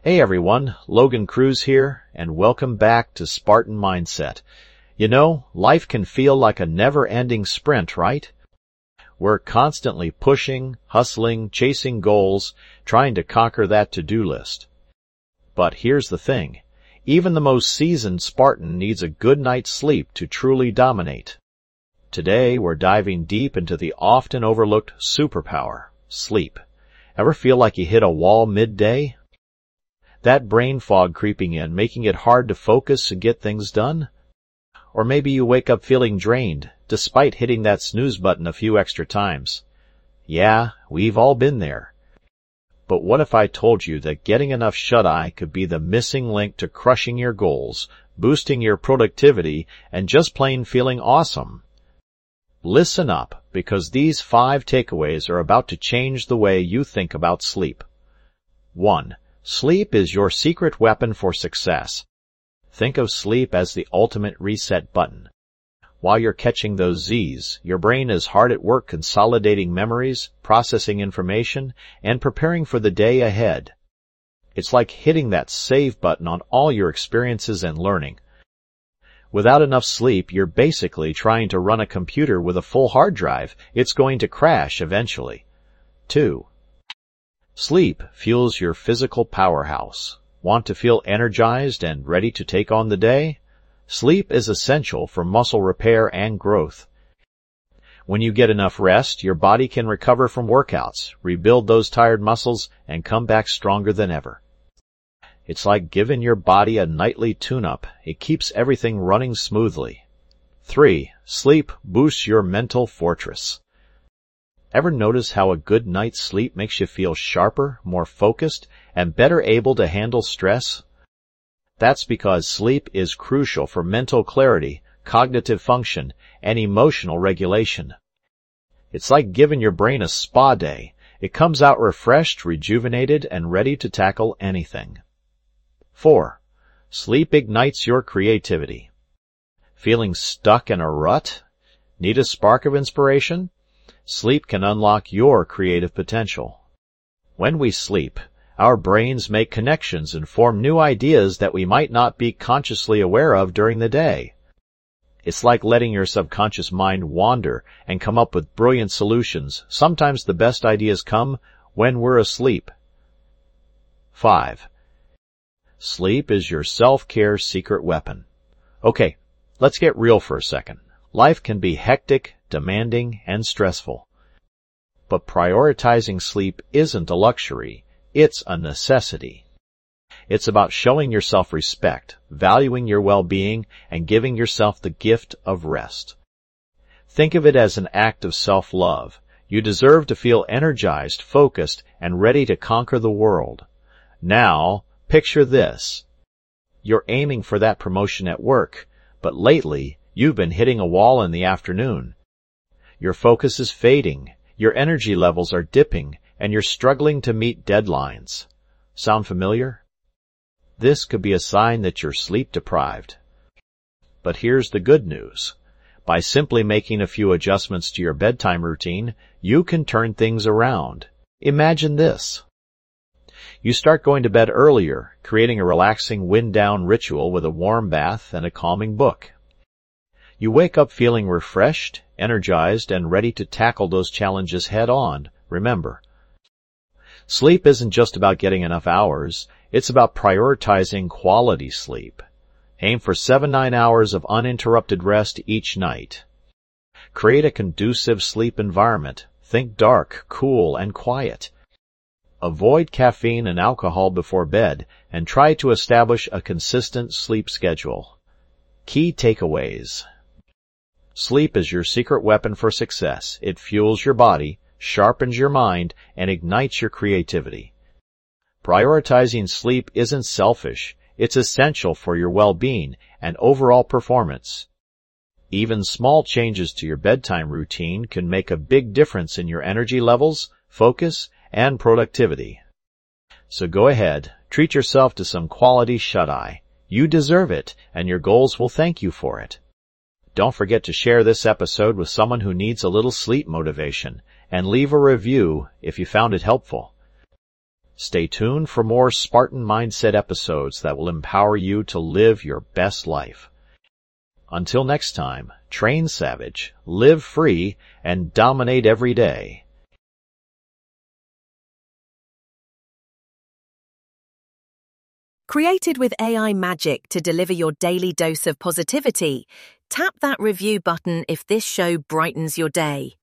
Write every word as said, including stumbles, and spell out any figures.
Hey everyone, Logan Cruz here, and welcome back to Spartan Mindset. You know, life can feel like a never-ending sprint, right? We're constantly pushing, hustling, chasing goals, trying to conquer that to-do list. But here's the thing. Even the most seasoned Spartan needs a good night's sleep to truly dominate. Today, we're diving deep into the often overlooked superpower, sleep. Ever feel like you hit a wall midday? That brain fog creeping in, making it hard to focus and get things done? Or maybe you wake up feeling drained, despite hitting that snooze button a few extra times. Yeah, we've all been there. But what if I told you that getting enough shut-eye could be the missing link to crushing your goals, boosting your productivity, and just plain feeling awesome? Listen up, because these five takeaways are about to change the way you think about sleep. One. Sleep is your secret weapon for success. Think of sleep as the ultimate reset button. While you're catching those Z's, your brain is hard at work consolidating memories, processing information, and preparing for the day ahead. It's like hitting that save button on all your experiences and learning. Without enough sleep, you're basically trying to run a computer with a full hard drive. It's going to crash eventually. Two. Sleep fuels your physical powerhouse. Want to feel energized and ready to take on the day? Sleep is essential for muscle repair and growth. When you get enough rest, your body can recover from workouts, rebuild those tired muscles, and come back stronger than ever. It's like giving your body a nightly tune-up. It keeps everything running smoothly. Three. Sleep boosts your mental fortress. Ever notice how a good night's sleep makes you feel sharper, more focused, and better able to handle stress? That's because sleep is crucial for mental clarity, cognitive function, and emotional regulation. It's like giving your brain a spa day. It comes out refreshed, rejuvenated, and ready to tackle anything. Four. Sleep ignites your creativity. Feeling stuck in a rut? Need a spark of inspiration? Sleep can unlock your creative potential. When we sleep, our brains make connections and form new ideas that we might not be consciously aware of during the day. It's like letting your subconscious mind wander and come up with brilliant solutions. Sometimes the best ideas come when we're asleep. Five. Sleep is your self-care secret weapon. Okay, let's get real for a second. Life can be hectic, demanding, and stressful. But prioritizing sleep isn't a luxury. It's a necessity. It's about showing yourself respect, valuing your well-being, and giving yourself the gift of rest. Think of it as an act of self-love. You deserve to feel energized, focused, and ready to conquer the world. Now, picture this. You're aiming for that promotion at work, but lately, you've been hitting a wall in the afternoon. Your focus is fading, your energy levels are dipping, and you're struggling to meet deadlines. Sound familiar? This could be a sign that you're sleep-deprived. But here's the good news. By simply making a few adjustments to your bedtime routine, you can turn things around. Imagine this. You start going to bed earlier, creating a relaxing wind-down ritual with a warm bath and a calming book. You wake up feeling refreshed, energized, and ready to tackle those challenges head-on. Remember, sleep isn't just about getting enough hours. It's about prioritizing quality sleep. Aim for seven to nine hours of uninterrupted rest each night. Create a conducive sleep environment. Think dark, cool, and quiet. Avoid caffeine and alcohol before bed, and try to establish a consistent sleep schedule. Key takeaways. Sleep is your secret weapon for success. It fuels your body, sharpens your mind, and ignites your creativity. Prioritizing sleep isn't selfish. It's essential for your well-being and overall performance. Even small changes to your bedtime routine can make a big difference in your energy levels, focus, and productivity. So go ahead, treat yourself to some quality shut-eye. You deserve it, and your goals will thank you for it. Don't forget to share this episode with someone who needs a little sleep motivation, and leave a review if you found it helpful. Stay tuned for more Spartan Mindset episodes that will empower you to live your best life. Until next time, train savage, live free, and dominate every day. Created with A I magic to deliver your daily dose of positivity, tap that review button if this show brightens your day.